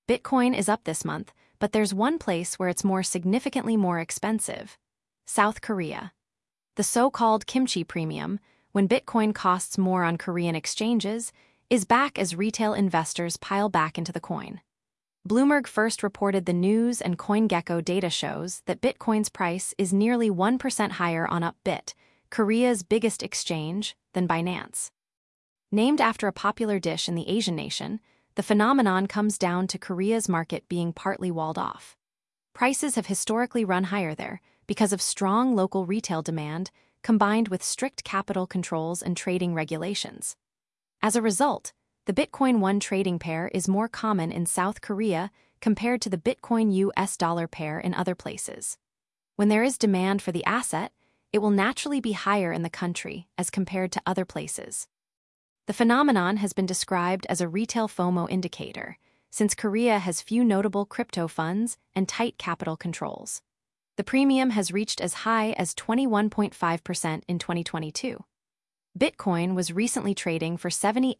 Bitcoin is up this month, but there's one place where it's significantly more expensive: South Korea. The so-called kimchi premium, when Bitcoin costs more on Korean exchanges, is back as retail investors pile back into the coin. Bloomberg first reported the news, and CoinGecko data shows that Bitcoin's price is nearly 1% higher on Upbit, Korea's biggest exchange, than Binance. Named after a popular dish in the Asian nation, the phenomenon comes down to Korea's market being partly walled off. Prices have historically run higher there because of strong local retail demand combined with strict capital controls and trading regulations. As a result, the Bitcoin One trading pair is more common in South Korea compared to the Bitcoin US dollar pair in other places. When there is demand for the asset, it will naturally be higher in the country as compared to other places. The phenomenon has been described as a retail FOMO indicator, since Korea has few notable crypto funds and tight capital controls. The premium has reached as high as 21.5% in 2022. Bitcoin was recently trading for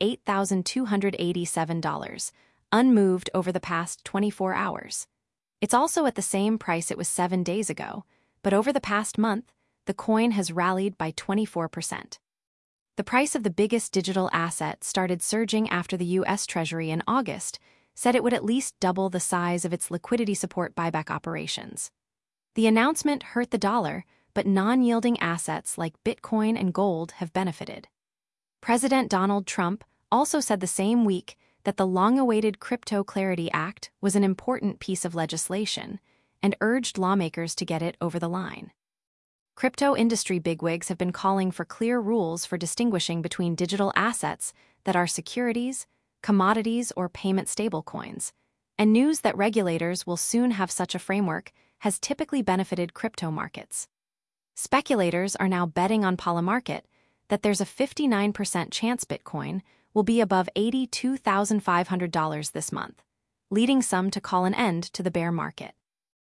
$78,287, unmoved over the past 24 hours. It's also at the same price it was 7 days ago, but over the past month, the coin has rallied by 24%. The price of the biggest digital asset started surging after the U.S. Treasury in August said it would at least double the size of its liquidity support buyback operations. The announcement hurt the dollar, but non-yielding assets like Bitcoin and gold have benefited. President Donald Trump also said the same week that the long-awaited Crypto Clarity Act was an important piece of legislation and urged lawmakers to get it over the line. Crypto industry bigwigs have been calling for clear rules for distinguishing between digital assets that are securities, commodities, or payment stablecoins, and news that regulators will soon have such a framework has typically benefited crypto markets. Speculators are now betting on Polymarket that there's a 59% chance Bitcoin will be above $82,500 this month, leading some to call an end to the bear market.